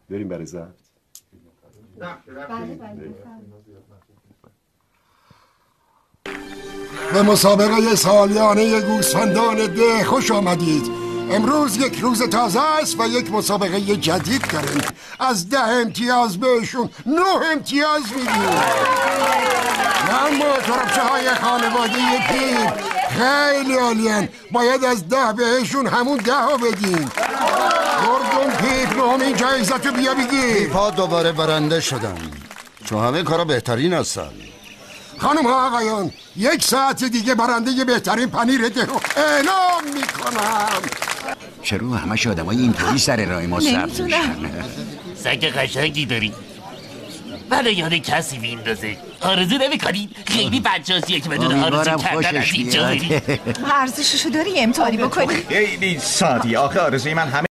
بریم برای ضبط. به مسابقه سالیانه گوسفندان ده خوش آمدید. امروز یک روز تازه است و یک مسابقه جدید داریم. از 10 امتیاز بهشون 9 امتیاز میدیم. اما تربچه های خانواده پیر خیلی عالین، باید از 10 بهشون همون 10 بدیم. گردون پیپ نهمین جایزت رو بیا بگیر. پیپ ها دوباره برنده شدن، چون همه کارا بهترین هستن. خانم ها آقایان، 1 ساعت دیگه برنده بهترین پنیر ده رو اعلام میکنم. چرا همش آدمای اینطوری سر راه ما سبز میشن؟ سگ قشنگی داری، ولی یاد کسی میندازه. آرزو نمیکنی؟ خیلی بدجنسیه که بدون آرزو کردن از اینجا بری. ارزششو داری امتحانی بکنی. خیلی سادی. آخه آرزوی من همه